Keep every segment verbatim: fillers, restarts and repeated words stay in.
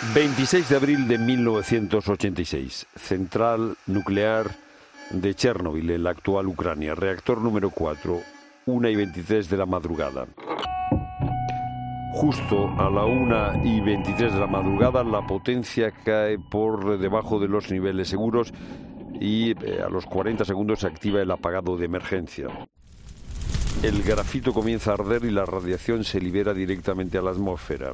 veintiséis de abril de mil novecientos ochenta y seis, central nuclear de Chernobyl, en la actual Ucrania, reactor número cuatro, una y veintitrés de la madrugada. Justo a la una y veintitrés de la madrugada, la potencia cae por debajo de los niveles seguros y eh, a los cuarenta segundos se activa el apagado de emergencia. El grafito comienza a arder y la radiación se libera directamente a la atmósfera.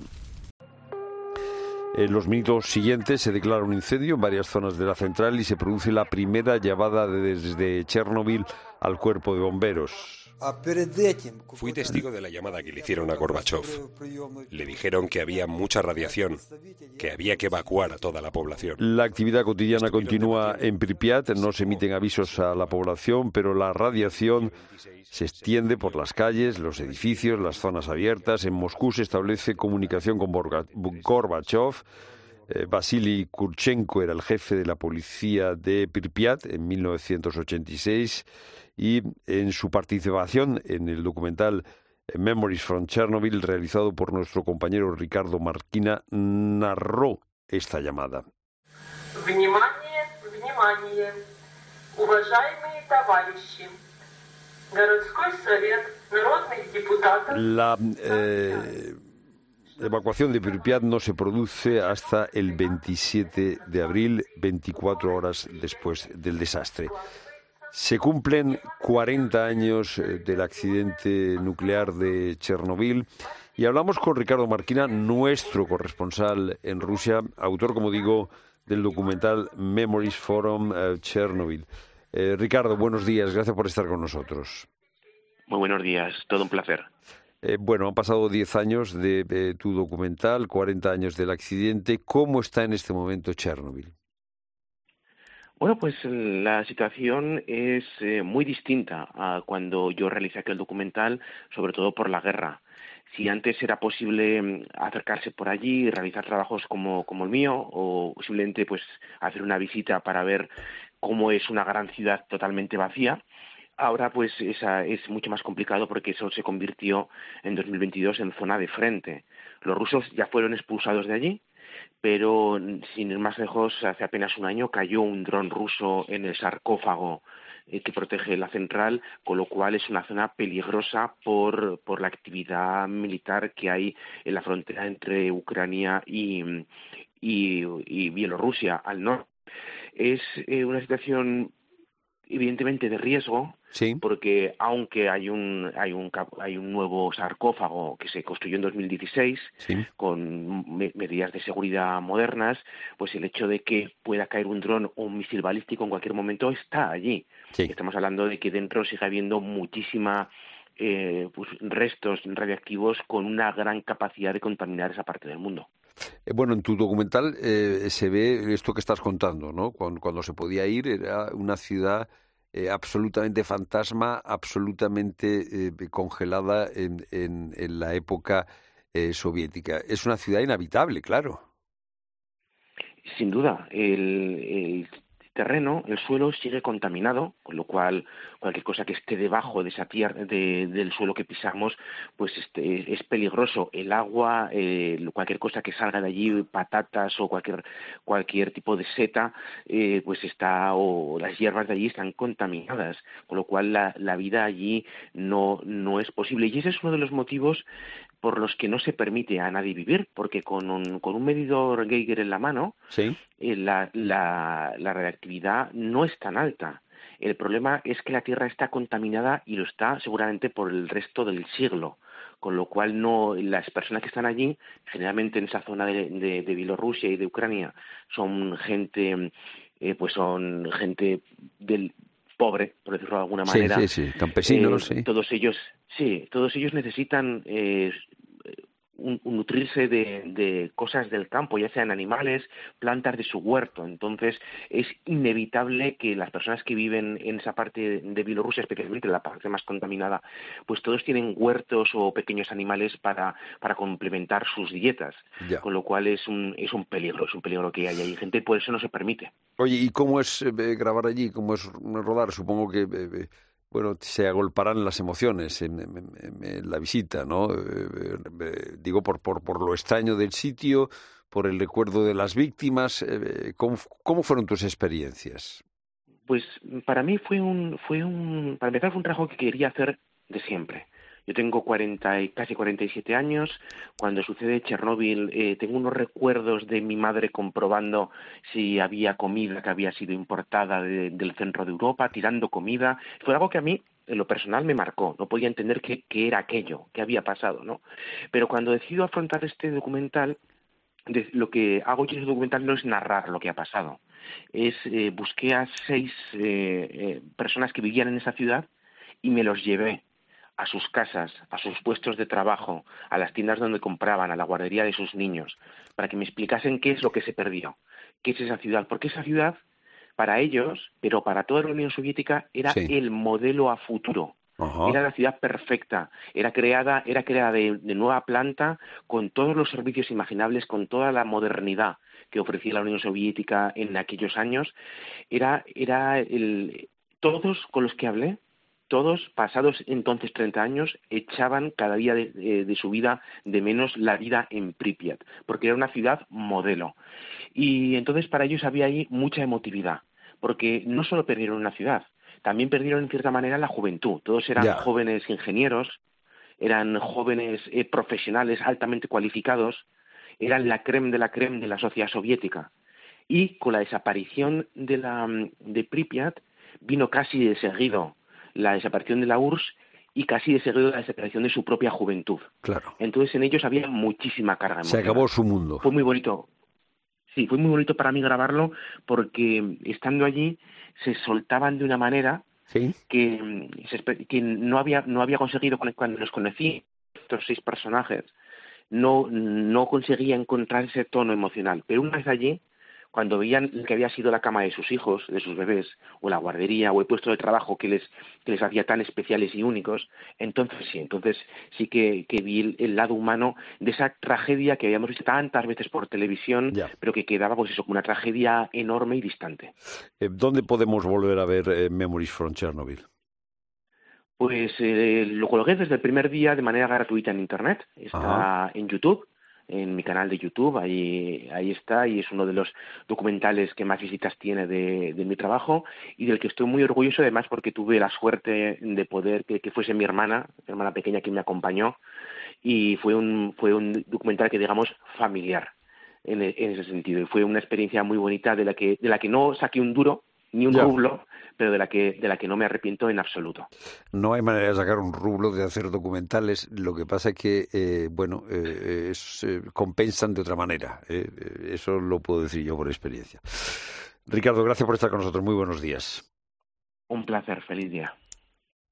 En los minutos siguientes se declara un incendio en varias zonas de la central y se produce la primera llamada desde Chernobyl al cuerpo de bomberos. Fui testigo de la llamada que le hicieron a Gorbachov. Le dijeron que había mucha radiación, que había que evacuar a toda la población. La actividad cotidiana continúa en Pripyat, no se emiten avisos a la población, pero la radiación se extiende por las calles, los edificios, las zonas abiertas. En Moscú se establece comunicación con Gorbachov. Eh, Vasily Kurchenko era el jefe de la policía de Pripyat en mil novecientos ochenta y seis y en su participación en el documental Memories from Chernobyl, realizado por nuestro compañero Ricardo Marquina, narró esta llamada. Внимание, внимание, уважаемые товарищи. Городской совет народных депутатов. La eh, evacuación de Pripyat no se produce hasta el veintisiete de abril, veinticuatro horas después del desastre. Se cumplen cuarenta años del accidente nuclear de Chernobyl y hablamos con Ricardo Marquina, nuestro corresponsal en Rusia, autor, como digo, del documental Memories from uh, Chernobyl. Eh, Ricardo, buenos días, gracias por estar con nosotros. Muy buenos días, todo un placer. Eh, bueno, han pasado diez años de, de tu documental, cuarenta años del accidente. ¿Cómo está en este momento Chernobyl? Bueno, pues la situación es eh, muy distinta a cuando yo realicé aquel documental, sobre todo por la guerra. Si antes era posible acercarse por allí y realizar trabajos como, como el mío, o simplemente pues hacer una visita para ver cómo es una gran ciudad totalmente vacía, ahora pues esa es mucho más complicado porque eso se convirtió en dos mil veintidós en zona de frente. Los rusos ya fueron expulsados de allí, pero sin ir más lejos, hace apenas un año cayó un dron ruso en el sarcófago eh, que protege la central, con lo cual es una zona peligrosa por, por la actividad militar que hay en la frontera entre Ucrania y, y, y Bielorrusia al norte. Es eh, una situación evidentemente de riesgo, sí, porque aunque hay un hay un hay un nuevo sarcófago que se construyó en dos mil dieciséis, sí, con me medidas de seguridad modernas, pues el hecho de que pueda caer un dron o un misil balístico en cualquier momento está allí. Sí. Estamos hablando de que dentro sigue habiendo muchísima eh, pues, restos radiactivos con una gran capacidad de contaminar esa parte del mundo. Bueno, en tu documental eh, se ve esto que estás contando, ¿no? Cuando, cuando se podía ir era una ciudad eh, absolutamente fantasma, absolutamente eh, congelada en, en, en la época eh, soviética. Es una ciudad inhabitable, claro. Sin duda, el, el terreno, el suelo sigue contaminado, con lo cual cualquier cosa que esté debajo de esa tierra, de, del suelo que pisamos, pues este, es peligroso. El agua, eh, cualquier cosa que salga de allí, patatas o cualquier cualquier tipo de seta, eh, pues está, o las hierbas de allí están contaminadas, con lo cual la, la vida allí no no es posible. Y ese es uno de los motivos por los que no se permite a nadie vivir, porque con un, con un medidor Geiger en la mano, ¿sí?, eh, la, la, la radiactividad no es tan alta. El problema es que la Tierra está contaminada y lo está seguramente por el resto del siglo, con lo cual no las personas que están allí, generalmente en esa zona de, de, de Bielorrusia y de Ucrania, son gente, eh, pues son gente del pobre, por decirlo de alguna manera. Sí, sí, sí, campesinos, eh, sí. Todos ellos, sí, todos ellos necesitan eh, un, un nutrirse de, de cosas del campo, ya sean animales, plantas de su huerto. Entonces es inevitable que las personas que viven en esa parte de Bielorrusia, especialmente la parte más contaminada, pues todos tienen huertos o pequeños animales para, para complementar sus dietas. Ya. Con lo cual es un, es un peligro, es un peligro que hay ahí. Gente, por eso no se permite. Oye, ¿y cómo es eh, grabar allí? ¿Cómo es rodar? Supongo que... Eh, bueno, se agolparán las emociones en, en, en, en la visita, ¿no? Eh, eh, digo, por, por, por lo extraño del sitio, por el recuerdo de las víctimas. Eh, ¿cómo, ¿Cómo fueron tus experiencias? Pues para mí fue un, fue un, para empezar fue un trabajo que quería hacer de siempre. Yo tengo cuarenta y, casi cuarenta y siete años. Cuando sucede Chernóbil, eh, tengo unos recuerdos de mi madre comprobando si había comida que había sido importada de, del centro de Europa, tirando comida. Fue algo que a mí, en lo personal, me marcó. No podía entender qué, qué era aquello, qué había pasado, ¿no? Pero cuando decido afrontar este documental, de, lo que hago yo en ese documental no es narrar lo que ha pasado. Es eh, busqué a seis eh, eh, personas que vivían en esa ciudad y me los llevé a sus casas, a sus puestos de trabajo, a las tiendas donde compraban, a la guardería de sus niños, para que me explicasen qué es lo que se perdió, qué es esa ciudad, porque esa ciudad, para ellos, pero para toda la Unión Soviética, era Sí. el modelo a futuro. Ajá. Era la ciudad perfecta, era creada, era creada de, de nueva planta, con todos los servicios imaginables, con toda la modernidad que ofrecía la Unión Soviética en aquellos años. Era, era el, todos con los que hablé, todos, pasados entonces treinta años, echaban cada día de, de, de su vida de menos la vida en Pripyat, porque era una ciudad modelo. Y entonces para ellos había ahí mucha emotividad, porque no solo perdieron una ciudad, también perdieron en cierta manera la juventud. Todos eran Ya. jóvenes ingenieros, eran jóvenes eh, profesionales altamente cualificados, eran la crème de la crème de la sociedad soviética. Y con la desaparición de, la, de Pripyat vino casi de seguido la desaparición de la U R S S y casi de seguido la desaparición de su propia juventud. Claro. Entonces en ellos había muchísima carga Se emocional. acabó su mundo. Fue muy bonito. Sí, fue muy bonito para mí grabarlo porque estando allí se soltaban de una manera ¿Sí? que, que no había no había conseguido cuando los conocí, estos seis personajes, no, no conseguía encontrar ese tono emocional. Pero una vez allí, cuando veían que había sido la cama de sus hijos, de sus bebés, o la guardería, o el puesto de trabajo que les, que les hacía tan especiales y únicos, entonces sí, entonces sí que, que vi el, el lado humano de esa tragedia que habíamos visto tantas veces por televisión, Ya. pero que quedaba pues eso, como una tragedia enorme y distante. Eh, ¿Dónde podemos volver a ver eh, Memories from Chernobyl? Pues eh, lo colgué desde el primer día de manera gratuita en Internet. Está Ajá. en YouTube, en mi canal de YouTube, ahí, ahí está, y es uno de los documentales que más visitas tiene de, de mi trabajo y del que estoy muy orgulloso, además porque tuve la suerte de poder que, que fuese mi hermana, mi hermana pequeña que me acompañó, y fue un, fue un documental que digamos familiar en, en ese sentido, y fue una experiencia muy bonita de la que, de la que no saqué un duro, ni un Ya. rublo, pero de la que de la que no me arrepiento en absoluto. No hay manera de sacar un rublo de hacer documentales. Lo que pasa es que, eh, bueno, eh, es, eh, compensan de otra manera. Eh, eh, eso lo puedo decir yo por experiencia. Ricardo, gracias por estar con nosotros. Muy buenos días. Un placer, feliz día.